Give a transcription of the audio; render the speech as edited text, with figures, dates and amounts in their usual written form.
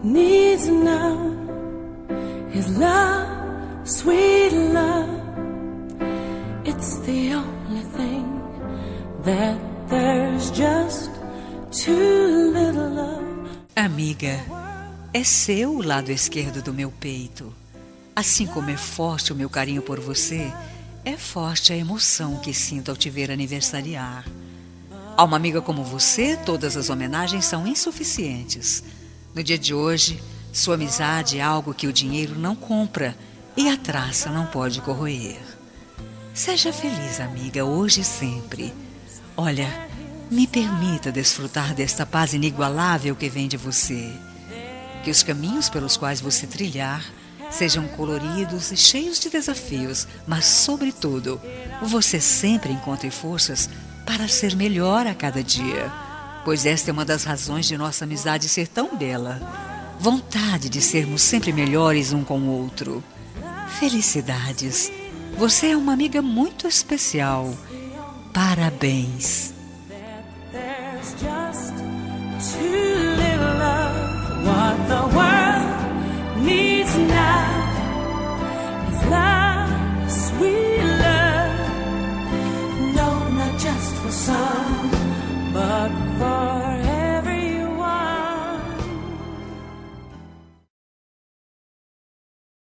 needs now is love, sweet love. It's the only thing that there's just too little of. Amiga, é seu o lado esquerdo do meu peito. Assim como é forte o meu carinho por você, é forte a emoção que sinto ao te ver aniversariar. A uma amiga como você, todas as homenagens são insuficientes. No dia de hoje, sua amizade é algo que o dinheiro não compra e a traça não pode corroer. Seja feliz, amiga, hoje e sempre. Olha, me permita desfrutar desta paz inigualável que vem de você. Que os caminhos pelos quais você trilhar sejam coloridos e cheios de desafios, mas, sobretudo, você sempre encontre forças para ser melhor a cada dia, pois esta é uma das razões de nossa amizade ser tão bela. Vontade de sermos sempre melhores um com o outro. Felicidades! Você é uma amiga muito especial. Parabéns! There's just too little of what the world needs now is love, sweet love. No, not just for some, but for